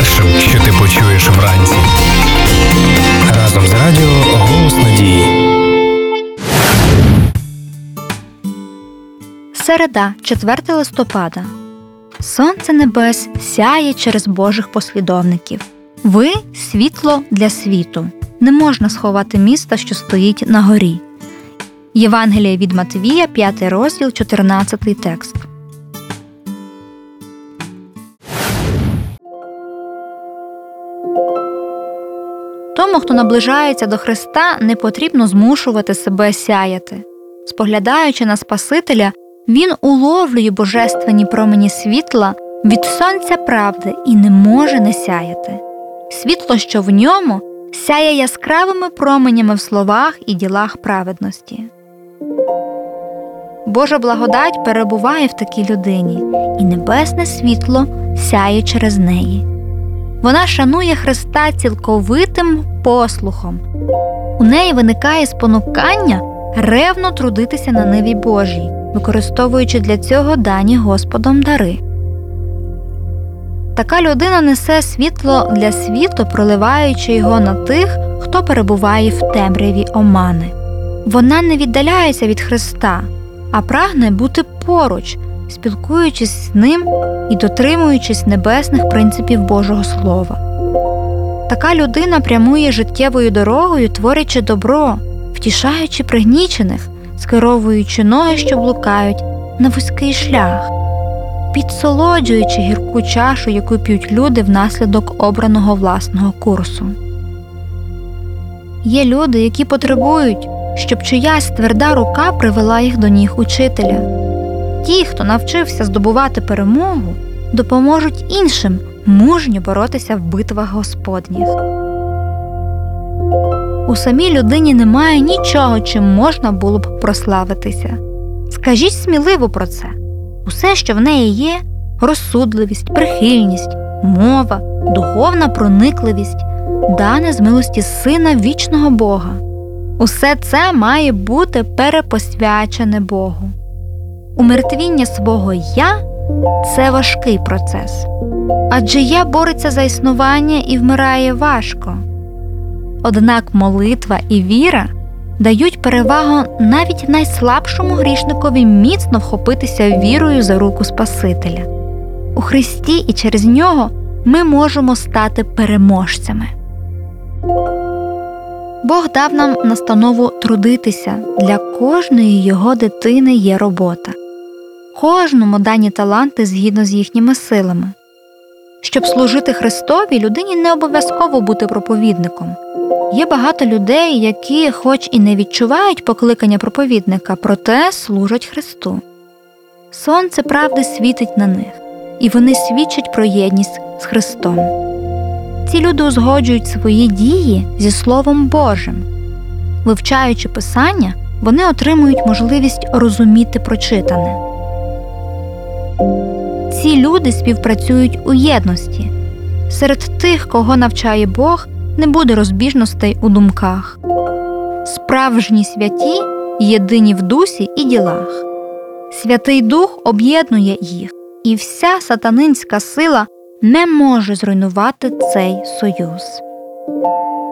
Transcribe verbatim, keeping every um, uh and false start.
найпершим, що ти почуєш вранці. Разом з радіо «Голос надії». Середа, четверте листопада. Сонце небес сяє через Божих послідовників. Ви – світло для світу. Не можна сховати міста, що стоїть на горі. Євангеліє від Матвія, п'ятий розділ, чотирнадцятий текст. Тому, хто наближається до Христа, не потрібно змушувати себе сяяти. Споглядаючи на Спасителя, він уловлює божественні промені світла від сонця правди і не може не сяяти. Світло, що в ньому, сяє яскравими променями в словах і ділах праведності. Божа благодать перебуває в такій людині, і небесне світло сяє через неї. Вона шанує Христа цілковитим послухом. У неї виникає спонукання ревно трудитися на ниві Божій, використовуючи для цього дані Господом дари. Така людина несе світло для світу, проливаючи його на тих, хто перебуває в темряві омани. Вона не віддаляється від Христа, а прагне бути поруч, спілкуючись з Ним і дотримуючись небесних принципів Божого Слова. Така людина прямує життєвою дорогою, творячи добро, втішаючи пригнічених, скеровуючи ноги, що блукають, на вузький шлях, підсолоджуючи гірку чашу, яку п'ють люди внаслідок обраного власного курсу. Є люди, які потребують, щоб чиясь тверда рука привела їх до ніг учителя. Ті, хто навчився здобувати перемогу, допоможуть іншим мужньо боротися в битвах Господніх. У самій людині немає нічого, чим можна було б прославитися. Скажіть сміливо про це. Усе, що в неї є – розсудливість, прихильність, мова, духовна проникливість, дане з милості Сина вічного Бога. Усе це має бути перепосвячене Богу. Умертвіння свого «я» – це важкий процес. Адже «я» бореться за існування і вмирає важко. Однак молитва і віра дають перевагу навіть найслабшому грішникові міцно вхопитися вірою за руку Спасителя. У Христі і через Нього ми можемо стати переможцями. Бог дав нам настанову трудитися. Для кожної Його дитини є робота. Кожному дані таланти згідно з їхніми силами. Щоб служити Христові, людині не обов'язково бути проповідником. Є багато людей, які хоч і не відчувають покликання проповідника, проте служать Христу. Сонце правди світить на них, і вони свідчать про єдність з Христом. Ці люди узгоджують свої дії зі Словом Божим. Вивчаючи Писання, вони отримують можливість розуміти прочитане. Ці люди співпрацюють у єдності. Серед тих, кого навчає Бог, не буде розбіжностей у думках. Справжні святі єдині в дусі і ділах. Святий Дух об'єднує їх, і вся сатанинська сила не може зруйнувати цей союз.